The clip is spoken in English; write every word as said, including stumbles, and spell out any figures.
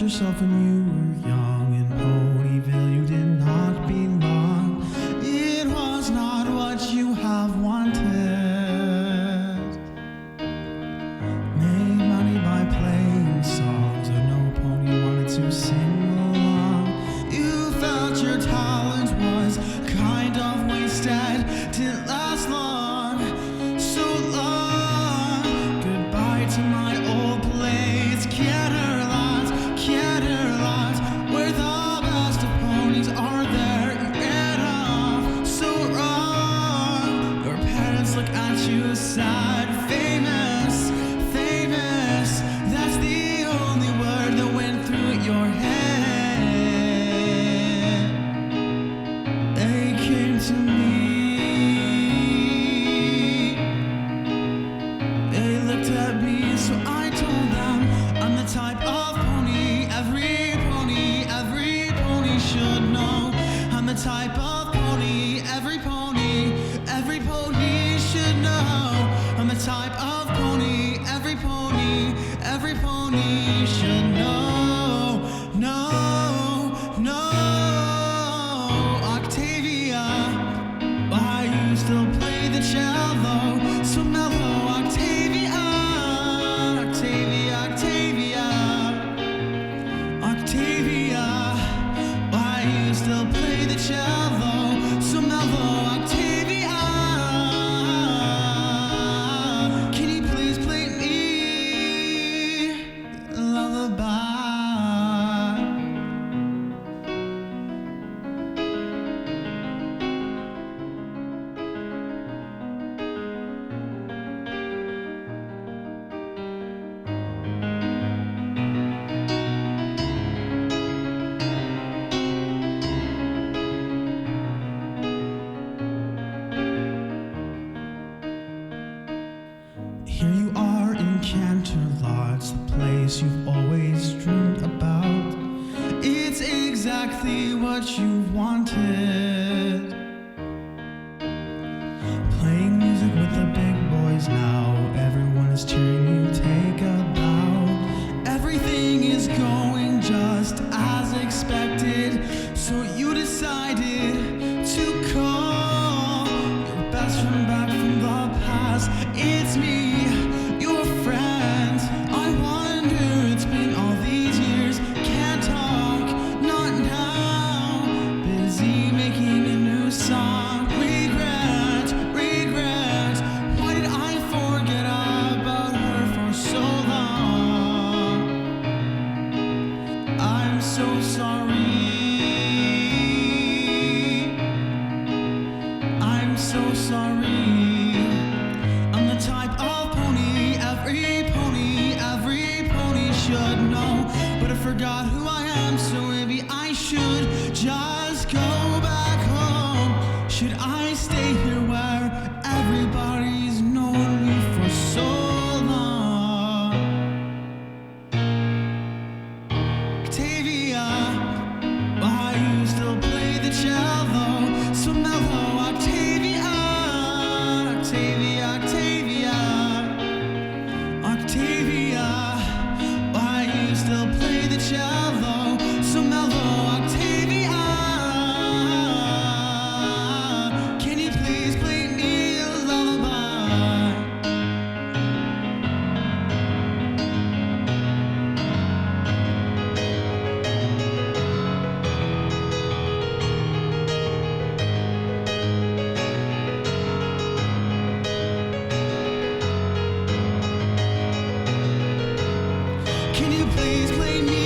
yourself when you were young in Ponyville. You did not belong. It was not what you have wanted. Made money by playing songs, but no pony wanted to sing along. You felt your talent was kind of wasted. Didn't last long, so long. Goodbye to my old place. Caterlot, Caterlot, where the best of ponies are there. You get off so wrong. Your parents look at you sad. Famous, famous, that's the only word that went through your head. They came to me. They looked at me, so I told them I'm the type of pony every pony, every pony should know. I'm the type of pony every pony, every pony should know. I'm the type of pony every pony, every pony should know. No, no, Octavia, why you still play the cello so mellow? Octavia, Octavia, Octavia, Octavia, why you still play the cello so mellow? Octavia, can you please play me a lullaby? Here you are in Canterlot's, the place you've always dreamed about. It's exactly what you wanted. Playing music with the big boys now. Everyone is cheering you, take a bow. Everything is going just as expected, so you decided to call your best friend back from the past. It's me, your friend. I wonder, it's been all these years. Can't talk, not now. Busy making a new song. Regret, regret. Why did I forget about her for so long? I'm so sorry. I'm so sorry. I'm the type of pony every pony, every pony should know. But I forgot who I am, so maybe I should just go back home. Should I stay here where everybody's known me for so long? Octavia, why you still play the cello so mellow? Octavia, Octavia, Octavia, Octavia, why you still play the cello so mellow? Octavia, can you please play me a lullaby? Can you please play me